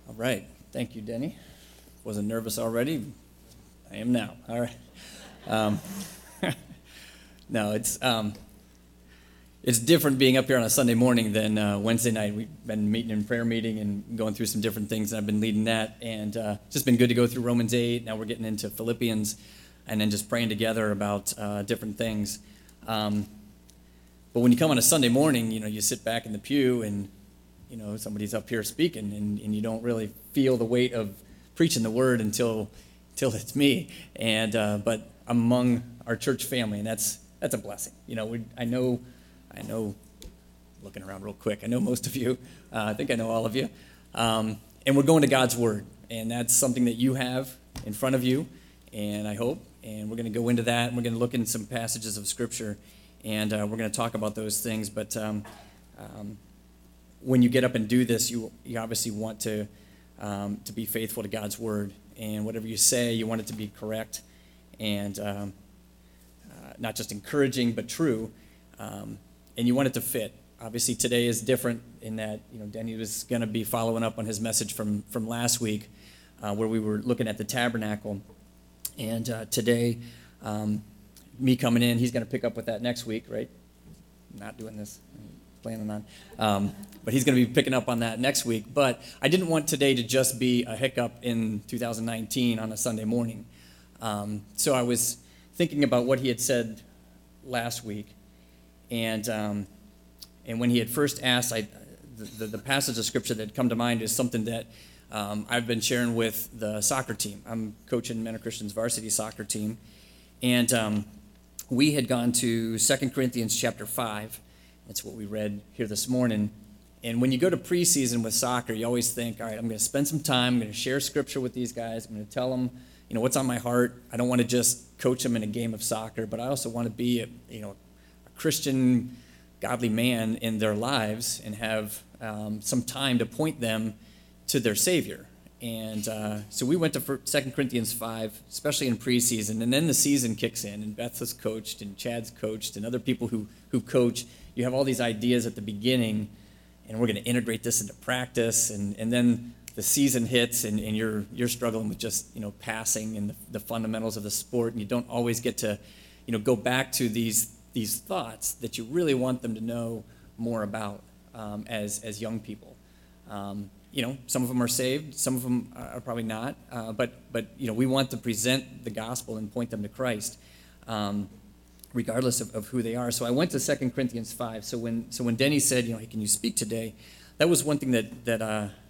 All right. Thank you, Denny. Wasn't nervous already. I am now. All right. Um, no, it's different being up here on a Sunday morning than Wednesday night. We've been meeting in prayer meeting and going through some different things, and I've been leading that. And it's just been good to go through Romans 8. Now we're getting into Philippians, and then just praying together about different things. But when you come on a Sunday morning, you sit back in the pew and somebody's up here speaking, and you don't really feel the weight of preaching the word until it's me. And but I'm among our church family, and that's a blessing. I know. Looking around real quick, I know most of you. I think I know all of you. And we're going to God's word, and that's something that you have in front of you, and I hope. And we're going to go into that, and we're going to look in some passages of Scripture, and we're going to talk about those things. But when you get up and do this, you obviously want to be faithful to God's word, and whatever you say, you want it to be correct and not just encouraging but true, and you want it to fit. Obviously, today is different in that Denny was going to be following up on his message from last week, where we were looking at the tabernacle, and today, me coming in, he's going to pick up with that next week, right? Not doing this. Planning on. But he's going to be picking up on that next week. But I didn't want today to just be a hiccup in 2019 on a Sunday morning. So I was thinking about what he had said last week. And when he had first asked, the passage of Scripture that had come to mind is something that I've been sharing with the soccer team. I'm coaching Men of Christian's varsity soccer team. And we had gone to 2 Corinthians chapter 5. That's what we read here this morning. And when you go to preseason with soccer, you always think, all right, I'm going to spend some time, I'm going to share Scripture with these guys, I'm going to tell them, what's on my heart. I don't want to just coach them in a game of soccer, but I also want to be a Christian, godly man in their lives and have some time to point them to their Savior. And so we went to 2 Corinthians 5, especially in preseason, and then the season kicks in, and Beth has coached, and Chad's coached, and other people who coach. You have all these ideas at the beginning, and we're going to integrate this into practice, and then the season hits, and you're struggling with just passing and the fundamentals of the sport, and you don't always get to go back to these thoughts that you really want them to know more about as young people. Some of them are saved, some of them are probably not, but we want to present the gospel and point them to Christ, regardless of who they are. So I went to 2 Corinthians 5. So when Denny said, hey, can you speak today? That was one thing that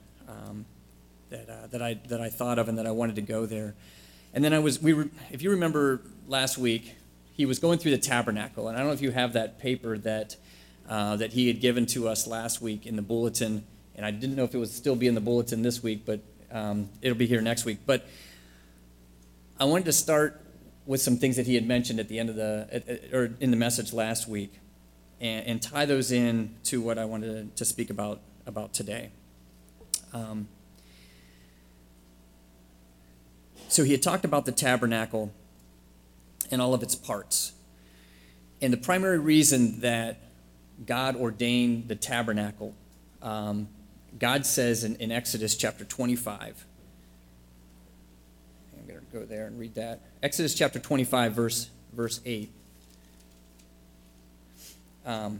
I thought of and that I wanted to go there. And then if you remember last week, he was going through the tabernacle, and I don't know if you have that paper that he had given to us last week in the bulletin. And I didn't know if it would still be in the bulletin this week, but it'll be here next week. But I wanted to start with some things that he had mentioned at the end of or in the message last week, and tie those in to what I wanted to speak about today. So he had talked about the tabernacle and all of its parts. And the primary reason that God ordained the tabernacle, God says in Exodus chapter 25, I'm going to go there and read that. Exodus chapter 25, verse 8. God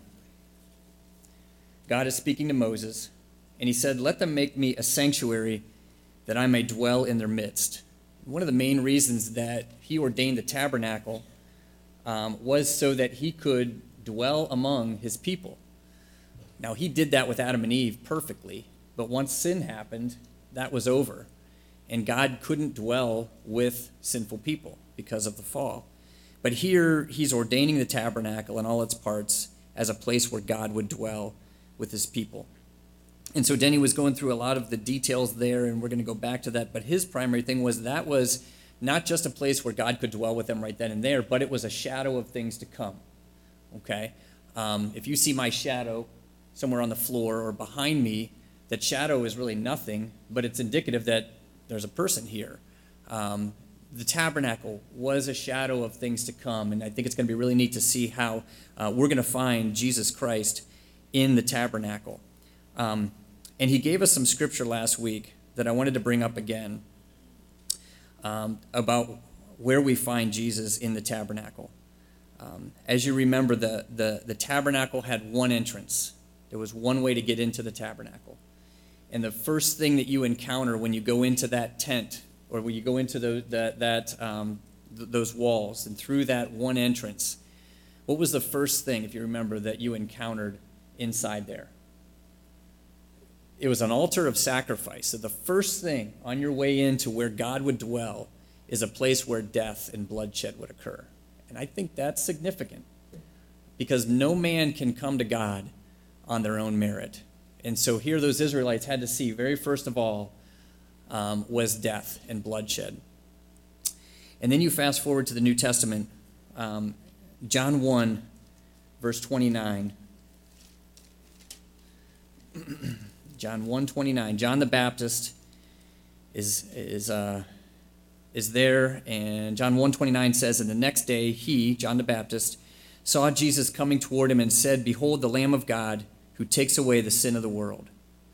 is speaking to Moses, and he said, "Let them make me a sanctuary that I may dwell in their midst." One of the main reasons that he ordained the tabernacle was so that he could dwell among his people. Now, he did that with Adam and Eve perfectly, but once sin happened, that was over. And God couldn't dwell with sinful people because of the fall. But here, he's ordaining the tabernacle and all its parts as a place where God would dwell with his people. And so Denny was going through a lot of the details there, and we're going to go back to that. But his primary thing was that was not just a place where God could dwell with them right then and there, but it was a shadow of things to come. Okay? If you see my shadow somewhere on the floor or behind me, that shadow is really nothing, but it's indicative that there's a person here. The tabernacle was a shadow of things to come, and I think it's going to be really neat to see how we're going to find Jesus Christ in the tabernacle. And he gave us some scripture last week that I wanted to bring up again about where we find Jesus in the tabernacle. As you remember, the tabernacle had one entrance. There was one way to get into the tabernacle. And the first thing that you encounter when you go into that tent, or when you go into those walls and through that one entrance, what was the first thing, if you remember, that you encountered inside there? It was an altar of sacrifice. So the first thing on your way into where God would dwell is a place where death and bloodshed would occur. And I think that's significant because no man can come to God on their own merit. And so here those Israelites had to see, very first of all, was death and bloodshed. And then you fast forward to the New Testament, John 1, verse 29. John 1:29. John the Baptist is there, and John 1:29 says, "And the next day he, John the Baptist, saw Jesus coming toward him and said, 'Behold, the Lamb of God who takes away the sin of the world.'"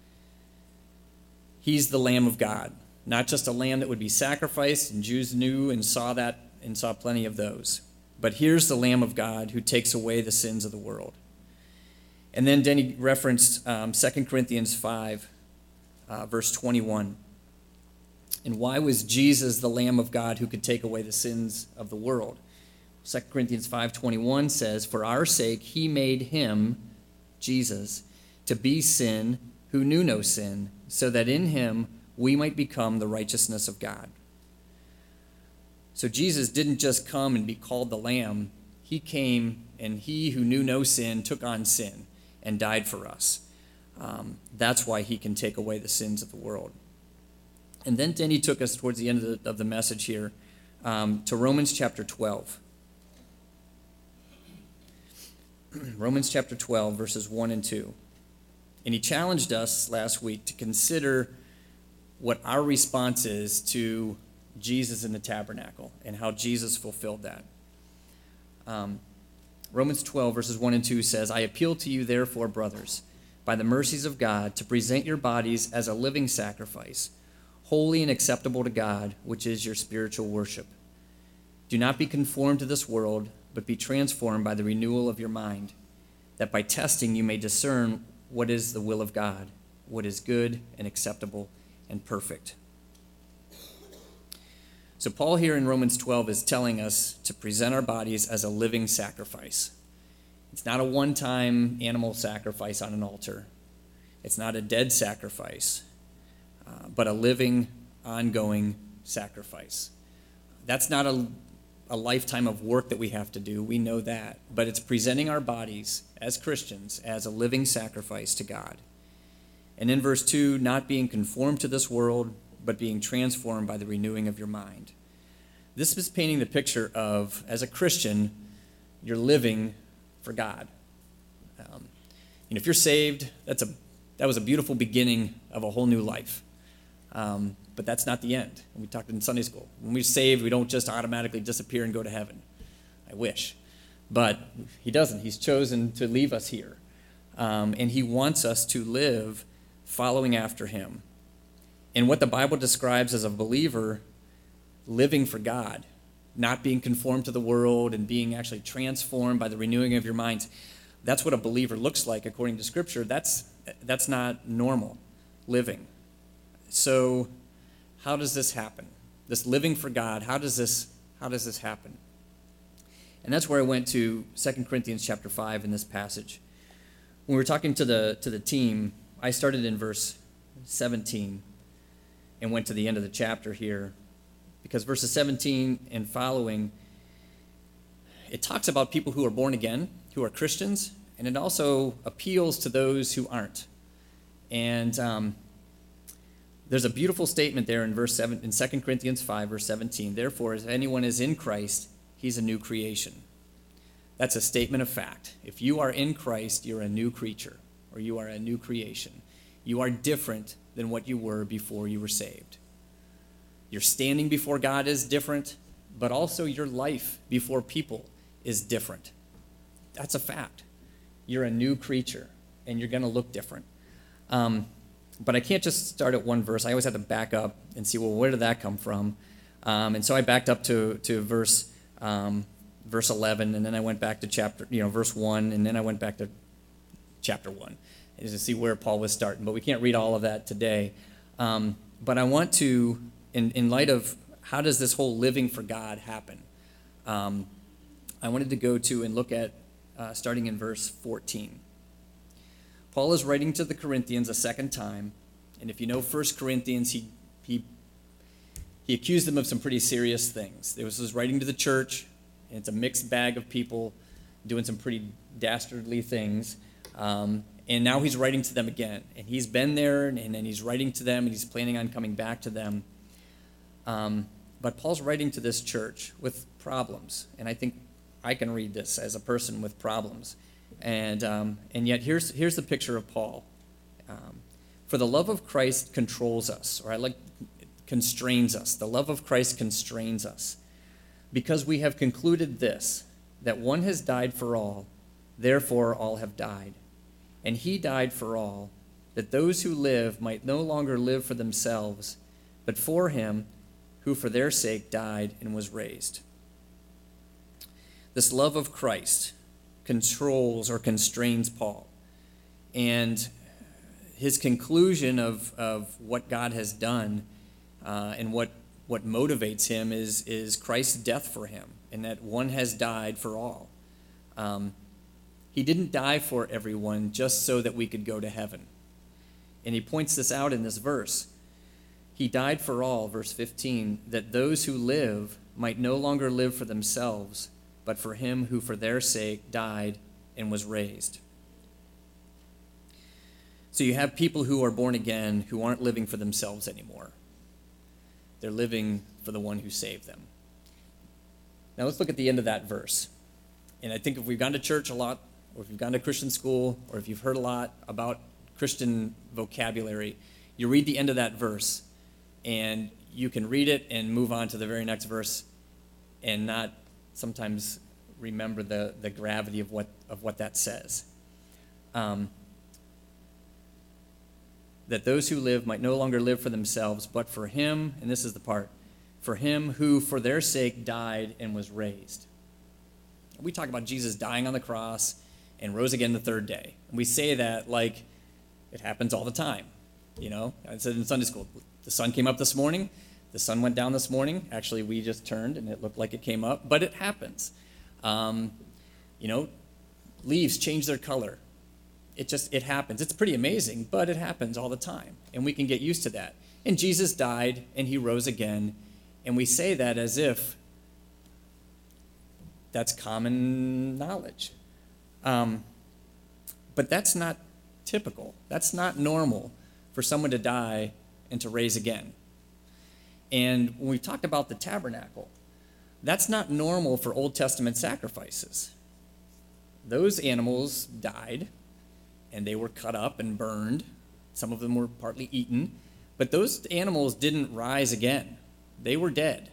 He's the Lamb of God, not just a lamb that would be sacrificed, and Jews knew and saw that and saw plenty of those. But here's the Lamb of God who takes away the sins of the world. And then Denny referenced 2 Corinthians 5, verse 21. And why was Jesus the Lamb of God who could take away the sins of the world? 2 Corinthians 5:21 says, "For our sake he made him," Jesus, "to be sin who knew no sin, so that in him we might become the righteousness of God." So Jesus didn't just come and be called the Lamb. He came, and he who knew no sin took on sin and died for us. That's why he can take away the sins of the world. And then he took us towards the end of the message here to Romans chapter 12. Romans chapter 12, verses 1 and 2. And he challenged us last week to consider what our response is to Jesus in the tabernacle and how Jesus fulfilled that. Romans 12, verses 1 and 2 says, "I appeal to you, therefore, brothers, by the mercies of God, to present your bodies as a living sacrifice, holy and acceptable to God, which is your spiritual worship. Do not be conformed to this world, but be transformed by the renewal of your mind, that by testing you may discern what is the will of God, what is good and acceptable and perfect." So Paul here in Romans 12 is telling us to present our bodies as a living sacrifice. It's not a one-time animal sacrifice on an altar. It's not a dead sacrifice, but a living, ongoing sacrifice. That's not a lifetime of work that we have to do. We know that. But it's presenting our bodies as Christians as a living sacrifice to God. And in verse 2, not being conformed to this world, but being transformed by the renewing of your mind. This is painting the picture of, as a Christian, you're living for God. If you're saved, that was a beautiful beginning of a whole new life. But that's not the end. We talked in Sunday school. When we're saved, we don't just automatically disappear and go to heaven. I wish. But he doesn't. He's chosen to leave us here. And he wants us to live following after him. And what the Bible describes as a believer living for God, not being conformed to the world and being actually transformed by the renewing of your minds, that's what a believer looks like according to Scripture. That's not normal living. So how does this happen? This living for God, how does this happen? And that's where I went to 2 Corinthians chapter 5 in this passage. When we were talking to the team, I started in verse 17 and went to the end of the chapter here, because verses 17 and following, it talks about people who are born again, who are Christians, and it also appeals to those who aren't. And there's a beautiful statement there in verse 7 in 2 Corinthians 5, verse 17. "Therefore, if anyone is in Christ, he's a new creation." That's a statement of fact. If you are in Christ, you're a new creature, or you are a new creation. You are different than what you were before you were saved. Your standing before God is different, but also your life before people is different. That's a fact. You're a new creature, and you're going to look different. But I can't just start at one verse. I always have to back up and see, well, where did that come from? And so I backed up to verse 11, and then I went back to verse 1, and then I went back to chapter 1, to see where Paul was starting. But we can't read all of that today. But I want to, in light of how does this whole living for God happen, I wanted to go to and look at starting in verse 14. Paul is writing to the Corinthians a second time, and if you know 1 Corinthians, he accused them of some pretty serious things. He was writing to the church, and it's a mixed bag of people doing some pretty dastardly things, and now he's writing to them again, and he's been there, and then he's writing to them, and he's planning on coming back to them. But Paul's writing to this church with problems, and I think I can read this as a person with problems. And yet here's the picture of Paul. For the love of Christ controls us, or constrains us. The love of Christ constrains us. Because we have concluded this, that one has died for all, therefore all have died. And he died for all, that those who live might no longer live for themselves, but for him who for their sake died and was raised. This love of Christ controls or constrains Paul. And his conclusion of what God has done and what motivates him is Christ's death for him, and that one has died for all. He didn't die for everyone just so that we could go to heaven. And he points this out in this verse. He died for all, verse 15, that those who live might no longer live for themselves, but for him who for their sake died and was raised. So you have people who are born again who aren't living for themselves anymore. They're living for the one who saved them. Now let's look at the end of that verse. And I think if we've gone to church a lot, or if you've gone to Christian school, or if you've heard a lot about Christian vocabulary, you read the end of that verse, and you can read it and move on to the very next verse and not sometimes remember the gravity of what that says. That those who live might no longer live for themselves, but for him, and this is the part, for him who for their sake died and was raised. We talk about Jesus dying on the cross and rose again the third day. And we say that like it happens all the time. You know, I said in Sunday school, the sun came up this morning, the sun went down this morning. Actually, we just turned and it looked like it came up, but it happens. Leaves change their color. It happens. It's pretty amazing, but it happens all the time, and we can get used to that. And Jesus died, and he rose again, and we say that as if that's common knowledge. But that's not typical. That's not normal for someone to die and to raise again. And when we talked about the tabernacle, that's not normal for Old Testament sacrifices. Those animals died, and they were cut up and burned. Some of them were partly eaten. But those animals didn't rise again. They were dead.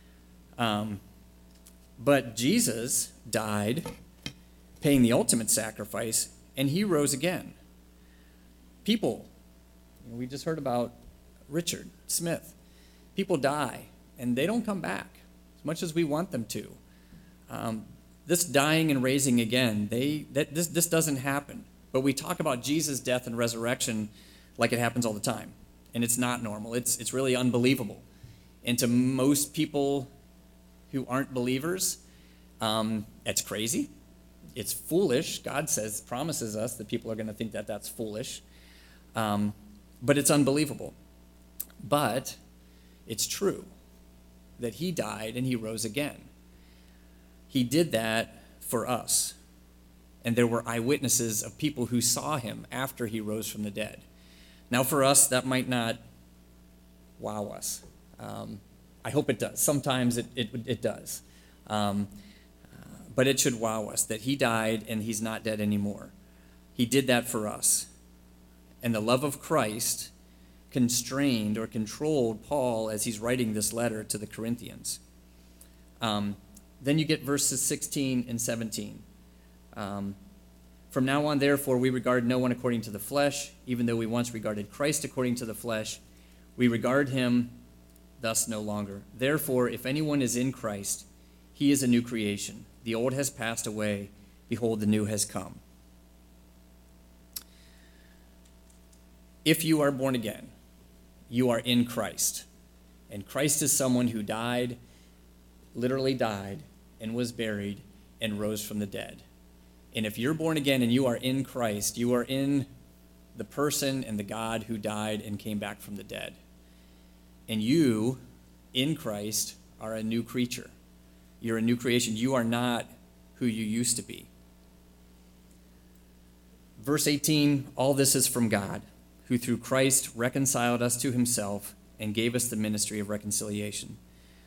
But Jesus died, paying the ultimate sacrifice, and he rose again. People, we just heard about Richard Smith. People die, and they don't come back as much as we want them to. This dying and raising again, this doesn't happen. But we talk about Jesus' death and resurrection like it happens all the time. And it's not normal. It's really unbelievable. And to most people who aren't believers, it's crazy. It's foolish. God promises us that people are going to think that that's foolish. But it's unbelievable. But it's true that he died and he rose again. He did that for us. And there were eyewitnesses of people who saw him after he rose from the dead. Now for us, that might not wow us. I hope it does. Sometimes it does. But it should wow us that he died and he's not dead anymore. He did that for us. And the love of Christ constrained or controlled Paul as he's writing this letter to the Corinthians. Then you get verses 16 and 17. For From now on, therefore, we regard no one according to the flesh, even though we once regarded Christ according to the flesh. We regard him thus no longer. Therefore, if anyone is in Christ, he is a new creation. The old has passed away. Behold, the new has come. If you are born again, you are in Christ. And Christ is someone who died, literally died, and was buried, and rose from the dead. And if you're born again and you are in Christ, you are in the person and the God who died and came back from the dead. And you, in Christ, are a new creature. You're a new creation. You are not who you used to be. Verse 18, all this is from God, who through Christ reconciled us to himself and gave us the ministry of reconciliation.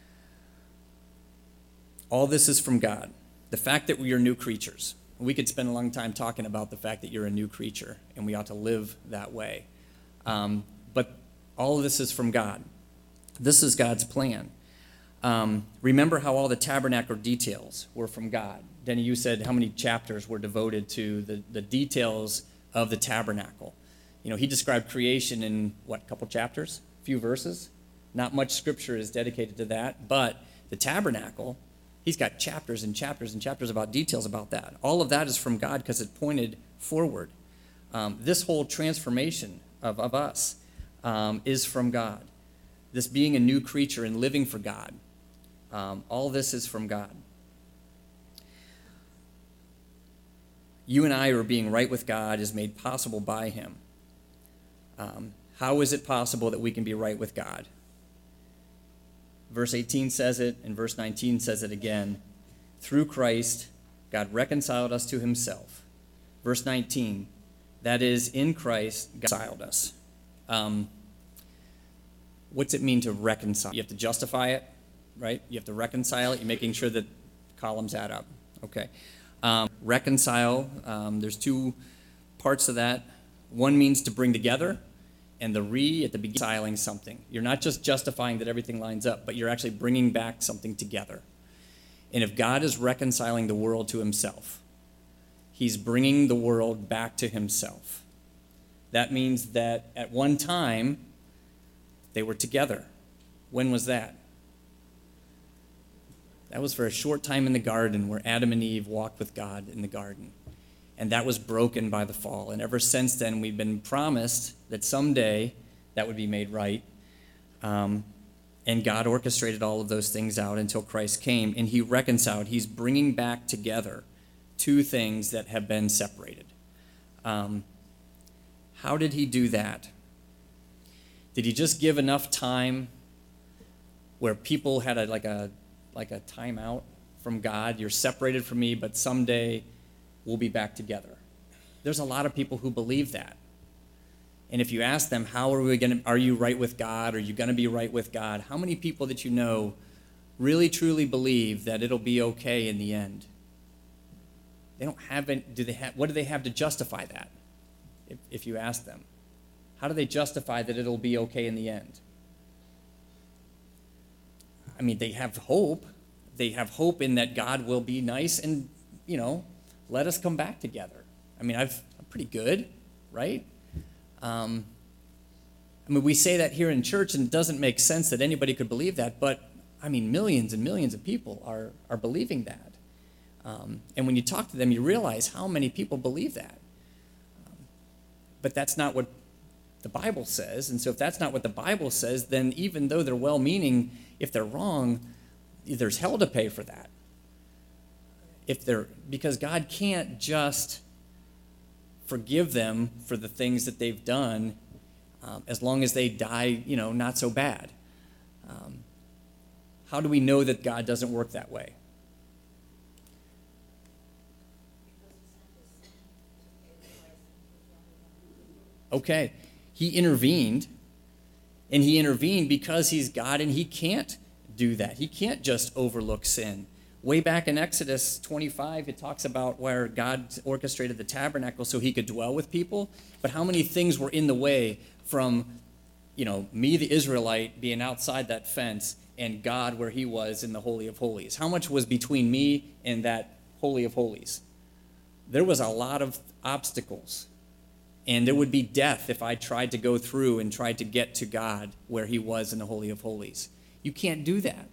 All this is from God. The fact that we are new creatures. We could spend a long time talking about the fact that you're a new creature, and we ought to live that way. But all of this is from God. This is God's plan. Remember how all the tabernacle details were from God. Denny, you said how many chapters were devoted to the details of the tabernacle. You know, he described creation in, a couple chapters? A few verses? Not much scripture is dedicated to that, but the tabernacle, he's got chapters and chapters and chapters about details about that. All of that is from God because it pointed forward. This whole transformation of us is from God. This being a new creature and living for God. All this is from God. You and I are being right with God is made possible by him. How is it possible that we can be right with God? Verse 18 says it, and verse 19 says it again. Through Christ, God reconciled us to himself. Verse 19, that is, in Christ, God reconciled us. What's it mean to reconcile? You have to justify it, right? You have to reconcile it. You're making sure that columns add up. Okay. Reconcile, there's two parts of that. One means to bring together, and the at the beginning, reconciling something. You're not just justifying that everything lines up, but you're actually bringing back something together. And if God is reconciling the world to himself, he's bringing the world back to himself. That means that at one time, they were together. When was that? That was for a short time in the garden where Adam and Eve walked with God in the garden. And that was broken by the fall. And ever since then, we've been promised that someday that would be made right. And God orchestrated all of those things out until Christ came. And he reconciled. He's bringing back together two things that have been separated. How did he do that? Did he just give enough time where people had like a timeout from God? You're separated from me, but someday we'll be back together. There's a lot of people who believe that. And if you ask them, are you right with God? Are you going to be right with God? How many people that you know really truly believe that it'll be okay in the end? They don't have what do they have to justify that? If you ask them, how do they justify that it'll be okay in the end? I mean, they have hope. They have hope in that God will be nice and, let us come back together. I mean, I'm pretty good, right? We say that here in church, and it doesn't make sense that anybody could believe that, but, millions and millions of people are believing that. And when you talk to them, you realize how many people believe that. But that's not what the Bible says, and so if that's not what the Bible says, then even though they're well-meaning, if they're wrong, there's hell to pay for that. Because God can't just forgive them for the things that they've done as long as they die, not so bad. How do we know that God doesn't work that way? Okay, he intervened, and he intervened because he's God, and he can't do that. He can't just overlook sin. Way back in Exodus 25, it talks about where God orchestrated the tabernacle so he could dwell with people. But how many things were in the way from, me, the Israelite, being outside that fence and God where he was in the Holy of Holies? How much was between me and that Holy of Holies? there was a lot of obstacles. And there would be death if I tried to go through and tried to get to God where he was in the Holy of Holies. You can't do that.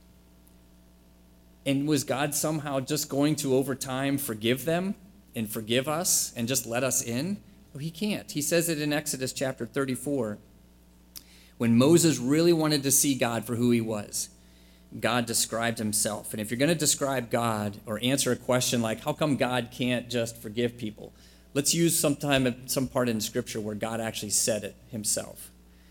And was God somehow just going to, over time, forgive them and forgive us and just let us in? No, he can't. He says it in Exodus chapter 34. When Moses really wanted to see God for who he was, God described himself. And if you're going to describe God or answer a question like, how come God can't just forgive people? Let's use some part in Scripture where God actually said it himself.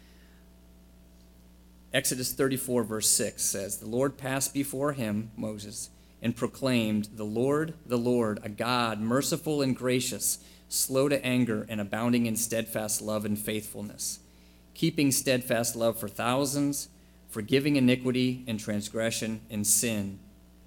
Exodus 34, verse 6 says, the Lord passed before him, Moses, and proclaimed, the Lord, a God, merciful and gracious, slow to anger and abounding in steadfast love and faithfulness, keeping steadfast love for thousands, forgiving iniquity and transgression and sin.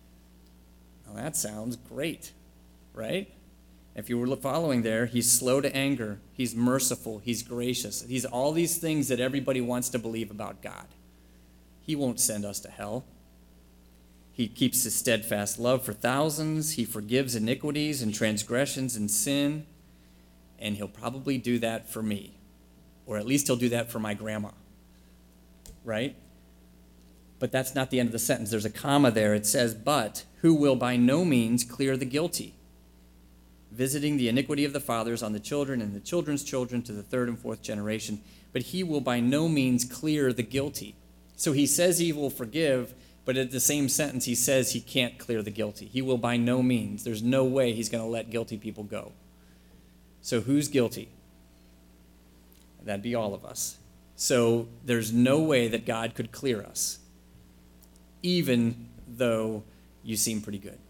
Now that sounds great, right? If you were following there, he's slow to anger, he's merciful, he's gracious. He's all these things that everybody wants to believe about God. He won't send us to hell. He keeps his steadfast love for thousands. He forgives iniquities and transgressions and sin. And he'll probably do that for me. Or at least he'll do that for my grandma. Right? But that's not the end of the sentence. There's a comma there. It says, but who will by no means clear the guilty, visiting the iniquity of the fathers on the children and the children's children to the third and fourth generation. But he will by no means clear the guilty. So he says he will forgive, but at the same sentence he says he can't clear the guilty. He will by no means. There's no way he's going to let guilty people go. So who's guilty? That'd be all of us. So there's no way that God could clear us, even though you seem pretty good.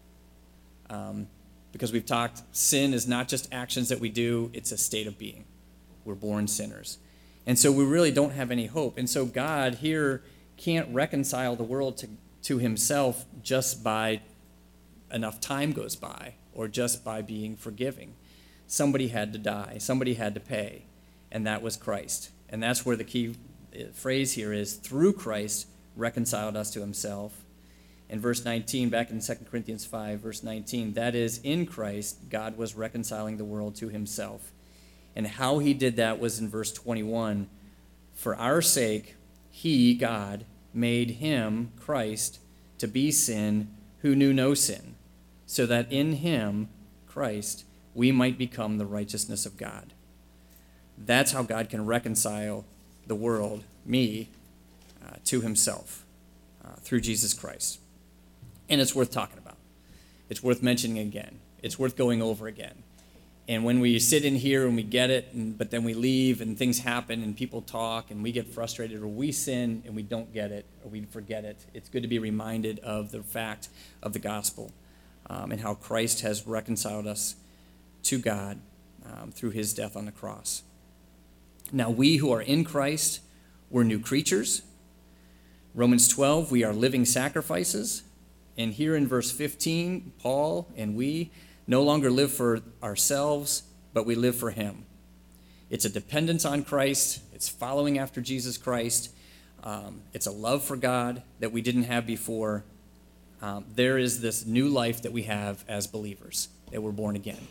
Because we've talked, sin is not just actions that we do, it's a state of being. We're born sinners. And so we really don't have any hope. And so God here can't reconcile the world to himself just by enough time goes by or just by being forgiving. Somebody had to die. Somebody had to pay. And that was Christ. And that's where the key phrase here is, through Christ reconciled us to himself. In verse 19, back in 2 Corinthians 5, verse 19, that is, in Christ, God was reconciling the world to himself. And how he did that was in verse 21. For our sake, he, God, made him, Christ, to be sin who knew no sin, so that in him, Christ, we might become the righteousness of God. That's how God can reconcile the world, me, to himself through Jesus Christ. And it's worth talking about. It's worth mentioning again. It's worth going over again. And when we sit in here and we get it, but then we leave and things happen and people talk and we get frustrated, or we sin and we don't get it or we forget it, it's good to be reminded of the fact of the gospel and how Christ has reconciled us to God through his death on the cross. Now we who are in Christ, we're new creatures. Romans 12, we are living sacrifices. And here in verse 15, Paul and we no longer live for ourselves, but we live for him. It's a dependence on Christ. It's following after Jesus Christ. It's a love for God that we didn't have before. There is this new life that we have as believers, that we're born again.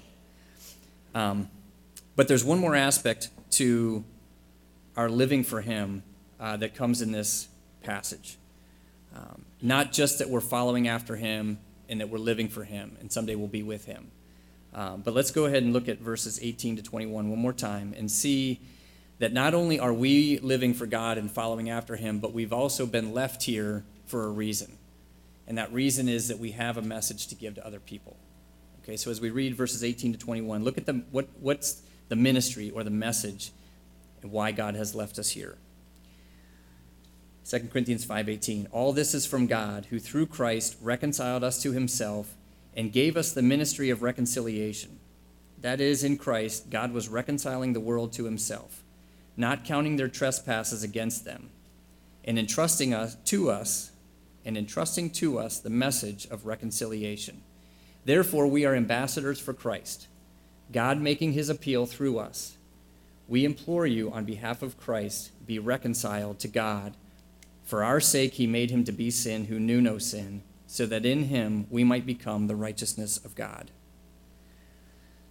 But there's one more aspect to our living for him that comes in this passage. Not just that we're following after him and that we're living for him, and someday we'll be with him. But let's go ahead and look at verses 18 to 21 one more time and see that not only are we living for God and following after him, but we've also been left here for a reason. And that reason is that we have a message to give to other people. Okay, so as we read verses 18 to 21, look at what's the ministry or the message and why God has left us here. 2 Corinthians 5:18, all this is from God, who through Christ reconciled us to himself and gave us the ministry of reconciliation. That is, in Christ, God was reconciling the world to himself, not counting their trespasses against them, and entrusting to us the message of reconciliation. Therefore, we are ambassadors for Christ, God making his appeal through us. We implore you on behalf of Christ, be reconciled to God. For our sake, he made him to be sin who knew no sin, so that in him we might become the righteousness of God.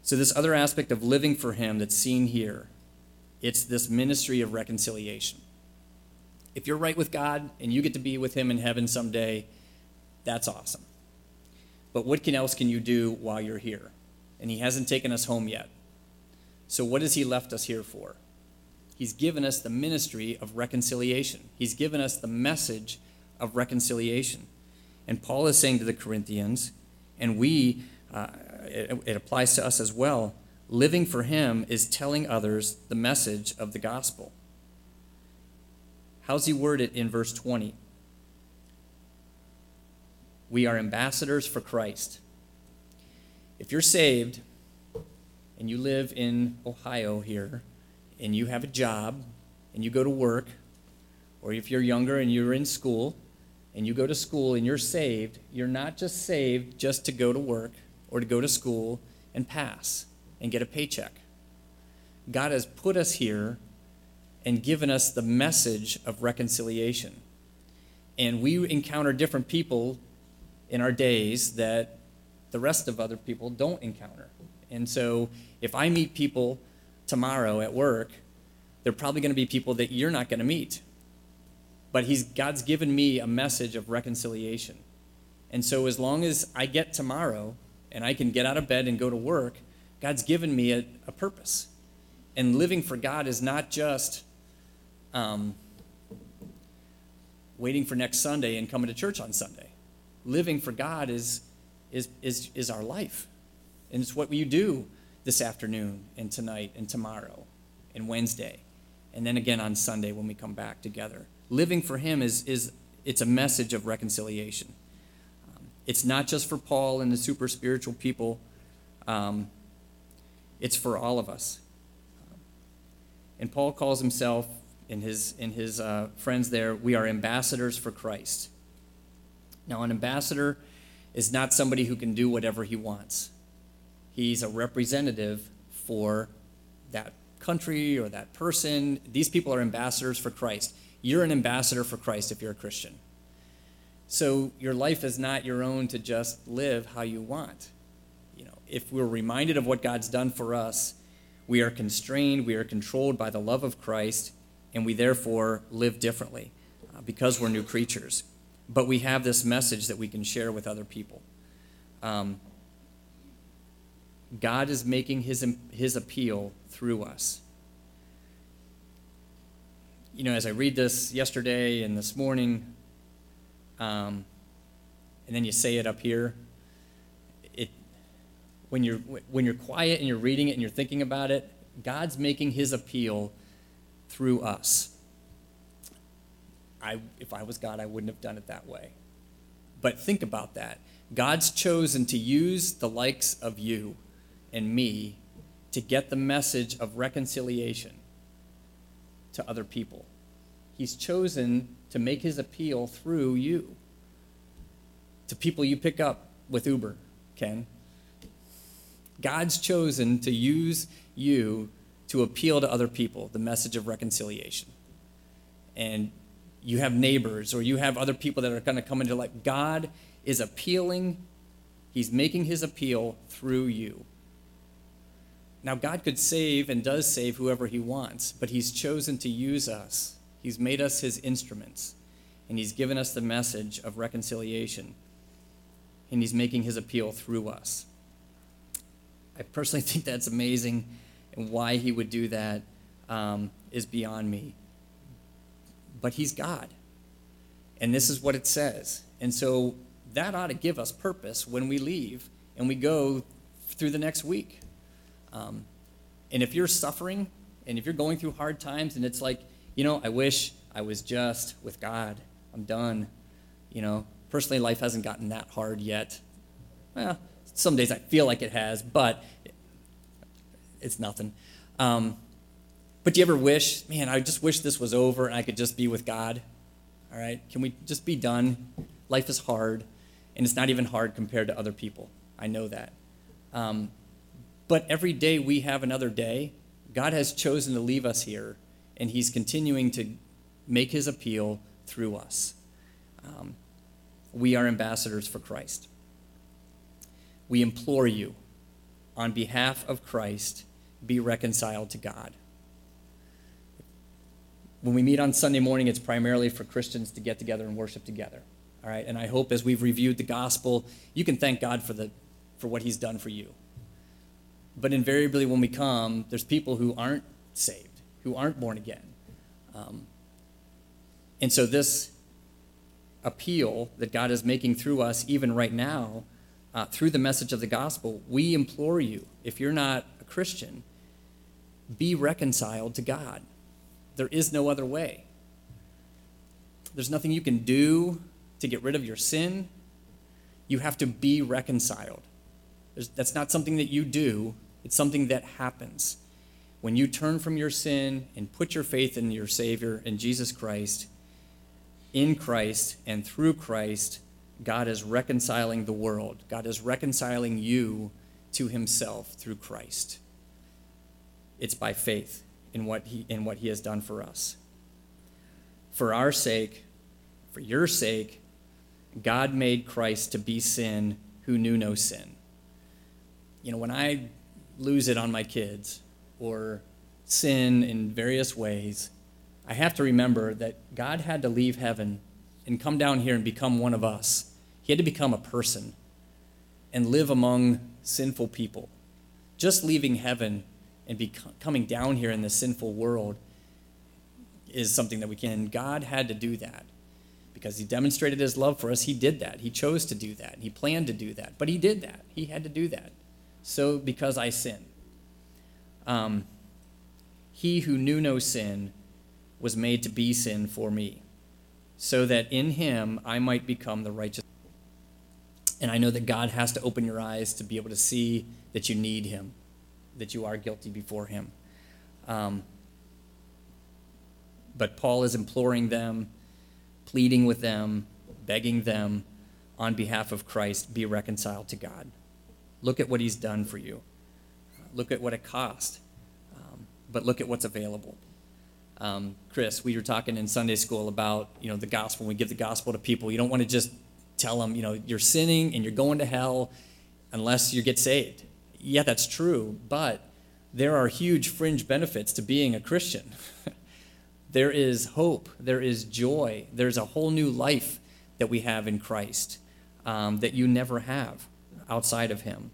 So this other aspect of living for him that's seen here, it's this ministry of reconciliation. If you're right with God and you get to be with him in heaven someday, that's awesome. But what else can you do while you're here? And he hasn't taken us home yet. So what has he left us here for? He's given us the ministry of reconciliation. He's given us the message of reconciliation. And Paul is saying to the Corinthians, and it applies to us as well, living for him is telling others the message of the gospel. How's he word it in verse 20? We are ambassadors for Christ. If you're saved and you live in Ohio here and you have a job and you go to work, or if you're younger and you're in school and you go to school and you're saved, you're not just saved just to go to work or to go to school and pass and get a paycheck. God has put us here and given us the message of reconciliation. And we encounter different people in our days that the rest of other people don't encounter. And so if I meet people tomorrow at work, they're probably going to be people that you're not going to meet. But God's given me a message of reconciliation. And so as long as I get tomorrow and I can get out of bed and go to work, God's given me a purpose. And living for God is not just waiting for next Sunday and coming to church on Sunday. Living for God is our life. And it's what you do this afternoon and tonight and tomorrow and Wednesday. And then again on Sunday when we come back together. Living for him it's a message of reconciliation. It's not just for Paul and the super spiritual people. It's for all of us. And Paul calls himself and his friends there, we are ambassadors for Christ. Now, an ambassador is not somebody who can do whatever he wants. He's a representative for that country or that person. These people are ambassadors for Christ. You're an ambassador for Christ if you're a Christian. So your life is not your own to just live how you want. If we're reminded of what God's done for us, we are constrained, we are controlled by the love of Christ, and we therefore live differently because we're new creatures. But we have this message that we can share with other people. God is making his appeal through us. As I read this yesterday and this morning, and then you say it up here, when you're quiet and you're reading it and you're thinking about it, God's making his appeal through us. If I was God, I wouldn't have done it that way. But think about that. God's chosen to use the likes of you and me to get the message of reconciliation to other people. He's chosen to make his appeal through you to people you pick up with Uber, Ken. God's chosen to use you to appeal to other people, the message of reconciliation. And you have neighbors or you have other people that are going to come into life. God is appealing. He's making his appeal through you. Now, God could save and does save whoever he wants, but he's chosen to use us. He's made us his instruments, and he's given us the message of reconciliation, and he's making his appeal through us. I personally think that's amazing, and why he would do that is beyond me. But he's God, and this is what it says. And so that ought to give us purpose when we leave and we go through the next week. And if you're suffering and if you're going through hard times and it's like, I wish I was just with God. I'm done. Personally, life hasn't gotten that hard yet. Well, some days I feel like it has, but it's nothing. But do you ever wish, man, I just wish this was over and I could just be with God? All right? Can we just be done? Life is hard, and it's not even hard compared to other people. I know that. But every day we have another day. God has chosen to leave us here, and he's continuing to make his appeal through us. We are ambassadors for Christ. We implore you. on behalf of Christ, be reconciled to God. When we meet on Sunday morning, it's primarily for Christians to get together and worship together. All right, and I hope as we've reviewed the gospel, you can thank God for what he's done for you. But invariably when we come, there's people who aren't saved, who aren't born again. And so this appeal that God is making through us, even right now, through the message of the gospel, we implore you, if you're not a Christian, be reconciled to God. There is no other way. There's nothing you can do to get rid of your sin. You have to be reconciled. That's not something that you do. It's something that happens. When you turn from your sin and put your faith in your Savior, in Jesus Christ, in Christ and through Christ, God is reconciling the world. God is reconciling you to himself through Christ. It's by faith in what he has done for us. For our sake, for your sake, God made Christ to be sin who knew no sin. You know, when I lose it on my kids or sin in various ways, I have to remember that God had to leave heaven and come down here and become one of us. He had to become a person and live among sinful people. Just leaving heaven and coming down here in the sinful world is something that we can. God had to do that because he demonstrated his love for us. He did that. He chose to do that. He planned to do that. But he did that. He had to do that. So because I sinned. He who knew no sin was made to be sin for me, so that in him I might become the righteous. And I know that God has to open your eyes to be able to see that you need him, that you are guilty before him. But Paul is imploring them, pleading with them, begging them on behalf of Christ, be reconciled to God. Look at what he's done for you. Look at what it cost. But look at what's available. Chris, we were talking in Sunday school about, the gospel. When we give the gospel to people, you don't want to just tell them, you're sinning and you're going to hell unless you get saved. Yeah, that's true, but there are huge fringe benefits to being a Christian. There is hope. There is joy. There's a whole new life that we have in Christ that you never have outside of him.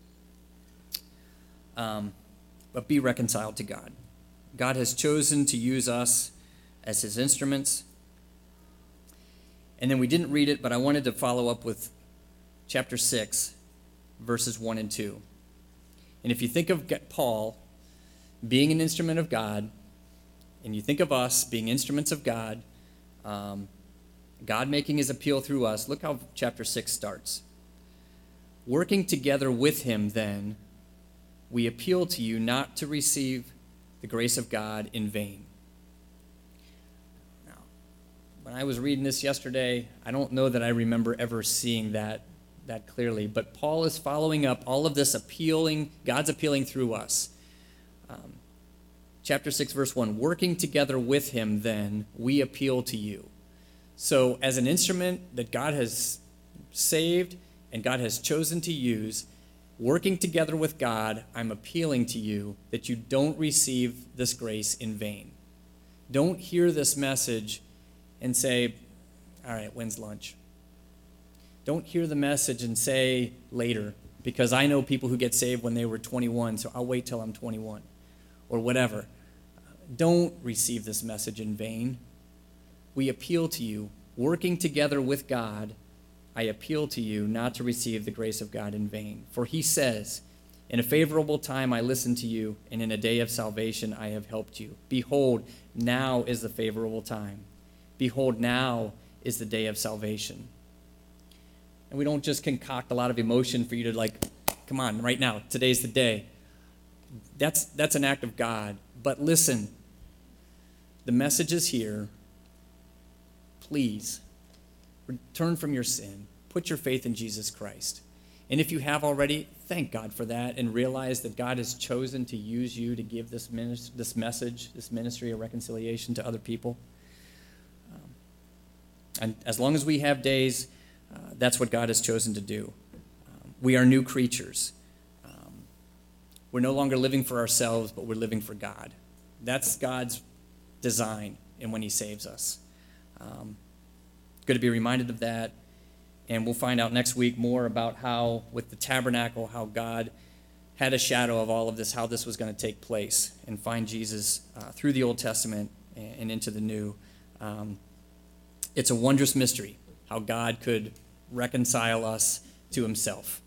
But be reconciled to God. God has chosen to use us as his instruments. And then we didn't read it, but I wanted to follow up with chapter 6, verses 1 and 2. And if you think of Paul being an instrument of God, and you think of us being instruments of God, God making his appeal through us, look how chapter 6 starts. Working together with him, then, we appeal to you not to receive the grace of God in vain. Now, when I was reading this yesterday, I don't know that I remember ever seeing that clearly, but Paul is following up all of this appealing, God's appealing through us. Chapter 6, verse 1, working together with him, then, we appeal to you. So as an instrument that God has saved and God has chosen to use, working together with God, I'm appealing to you that you don't receive this grace in vain. Don't hear this message and say, all right, when's lunch? Don't hear the message and say later, because I know people who get saved when they were 21, so I'll wait till I'm 21, or whatever. Don't receive this message in vain. We appeal to you, working together with God, I appeal to you not to receive the grace of God in vain. For he says, in a favorable time I listened to you, and in a day of salvation I have helped you. Behold, now is the favorable time. Behold, now is the day of salvation. And we don't just concoct a lot of emotion for you to come on, right now, today's the day. That's an act of God. But listen, the message is here. Please, turn from your sin. Put your faith in Jesus Christ. And if you have already, thank God for that and realize that God has chosen to use you to give this message, this ministry of reconciliation to other people. And as long as we have days, that's what God has chosen to do. We are new creatures. we're no longer living for ourselves, but we're living for God. That's God's design and when he saves us. Good to be reminded of that. And we'll find out next week more about how, with the tabernacle, how God had a shadow of all of this, how this was going to take place, and find Jesus through the Old Testament and into the New. It's a wondrous mystery how God could reconcile us to himself.